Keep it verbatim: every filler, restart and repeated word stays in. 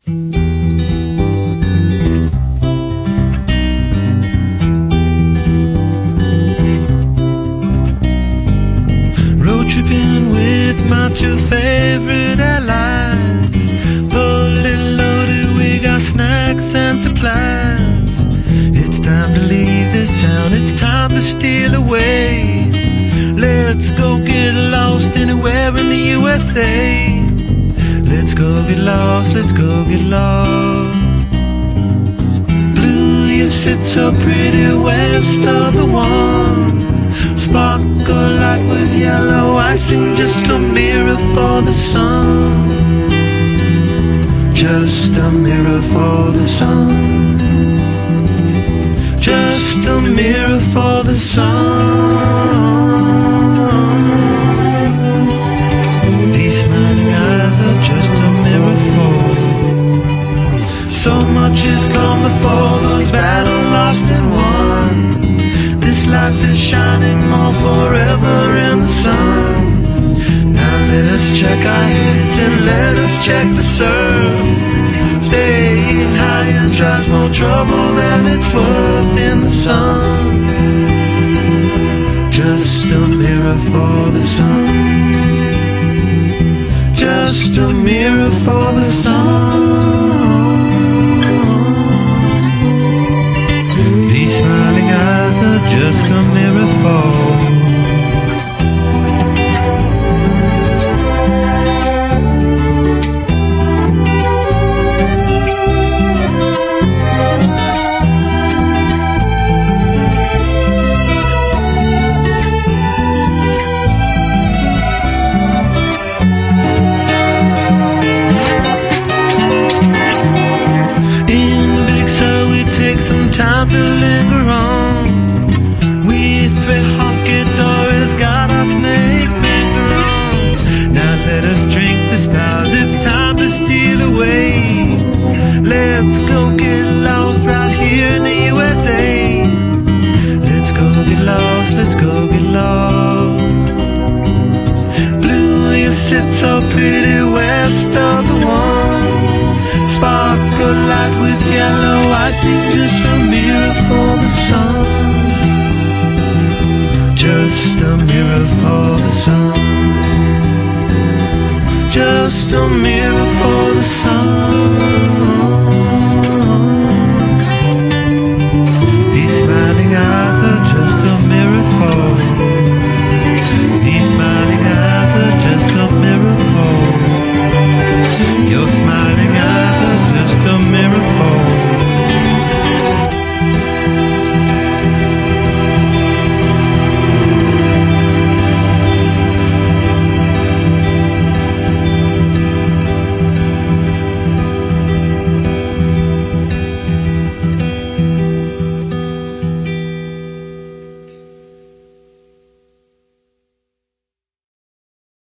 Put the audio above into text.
Road tripping with my two favorite allies. Fully loaded, we got snacks and supplies. It's time to leave this town, it's time to steal away. Let's go get lost anywhere in the U S A. Let's go get lost, let's go get lost. Blue, you sit so pretty west of the one. Sparkle like with yellow icing, just a mirror for the sun. Just a mirror for the sun. Just a mirror for the sun. These smiling eyes are just a mirror for. So much has come before, those battles lost and won. This life is shining more forever in the sun. Now let us check our heads and let us check the surf. Staying high and tries more trouble than it's worth in the sun. Just a mirror for the sun. Just a mirror for the sun. These smiling eyes are just a mirror for. Time to linger on. We three honky doors got our snake finger on. Now let us drink the stars, it's time to steal away. Let's go get lost right here in the U S A. Let's go get lost, let's go get lost. Blue, you sit so pretty west of the one. Sparkle light with yellow icing, just a mirror for the sun. Just a mirror for the sun. Just a mirror for the sun.